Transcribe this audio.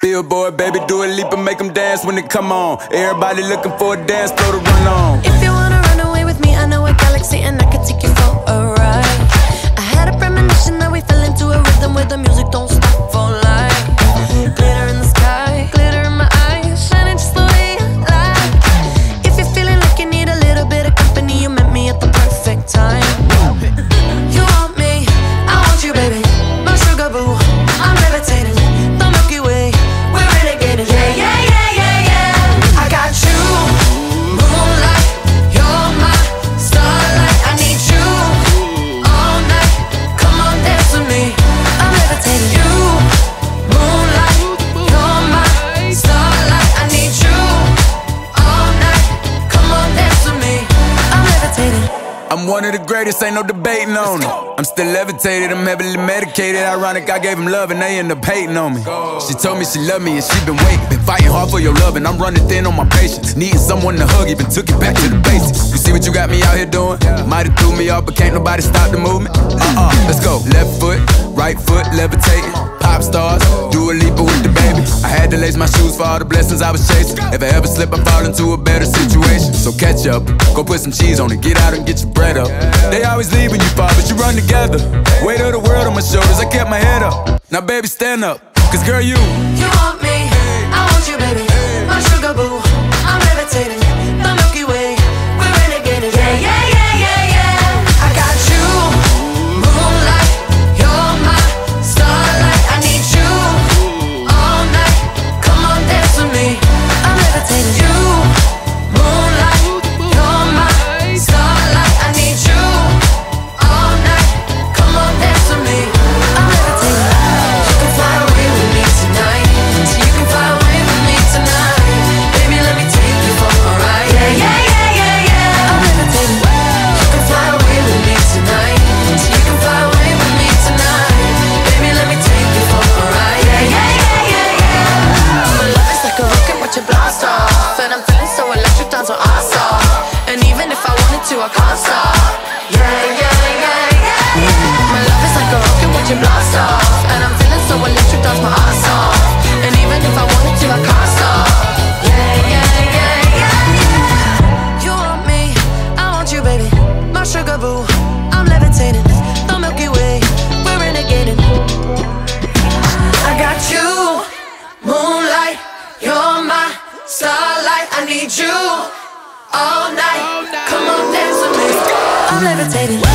Billboard, baby, do a leap and make them dance when they come on. Everybody looking for a dance floor to run on. If you wanna run away with me, I know a galaxy and I can take you for a ride. I had a premonition that we fell into a rhythm where the music don't stop for life. Glitter in the sky, glitter in my eyes, shining just the way I like. If you're feeling like you need a little bit of company, you met me at the perfect time. You want me, I want you, baby, my sugar boo. I'm levitating, the Milky Way, we're renegading. Yeah, yeah, yeah, yeah, yeah. I got you, moonlight, you're my starlight. I need you all night. Come on, dance with me. I'm levitating. You, moonlight, you're my starlight. I need you all night. Come on, dance with me. I'm levitating. I'm one of the greatest, ain't no debating on it. I'm still levitated, I'm heavily medicated. Ironic, I gave him love and they end up hating on me. She told me she loved me and she been waiting. Been fighting hard for your love and I'm running thin on my patience. Needing someone to hug, even took it back to the basics. You see what you got me out here doing? Might've threw me off, but can't nobody stop the movement. Let's go. Left foot, right foot, levitating. Pop stars, do a leap with the baby. I had to lace my shoes for all the blessings I was chasing. If I ever slip, I fall into a better situation. So catch up, go put some cheese on it, get out and get your bread up. They always leave when you fall, but you run together. Weight of the world on my shoulders, I kept my head up. Now baby, stand up, cause girl, you want me, I want you, baby, my sugar boo. I'm levitating, the Milky Way, we're renegading. Yeah, yeah, yeah, yeah, yeah. I got you, moonlight, you're my starlight. I need you all night. Come on, dance with me. I'm levitating. You, moonlight, you're my starlight. I need you all night. Come on, dance with me. I'm levitating. You can fly away with me tonight. You can fly away with me tonight. Baby, let me take you for a ride. Yeah, yeah, yeah, yeah, yeah. I'm levitating. You can fly away with me tonight. You can fly away with me tonight. Baby, let me take you for a ride. Yeah, yeah, yeah, yeah, yeah. My love is like a rocket, watch it blast off. And I'm feeling so electric, down so awesome. And even if I wanted to, I can't stop. Yeah, yeah, yeah, yeah. My love is like a rocket, watch it blast off. And I'm feeling so electric, dance my ass off. And even if I wanted to, I can't stop. Yeah, yeah, yeah, yeah. You want me, I want you, baby, my sugar boo. I'm levitating, the Milky Way, we're renegading. I got you, moonlight, you're my starlight. I need you all night. Come on, dance with me. I'm levitating.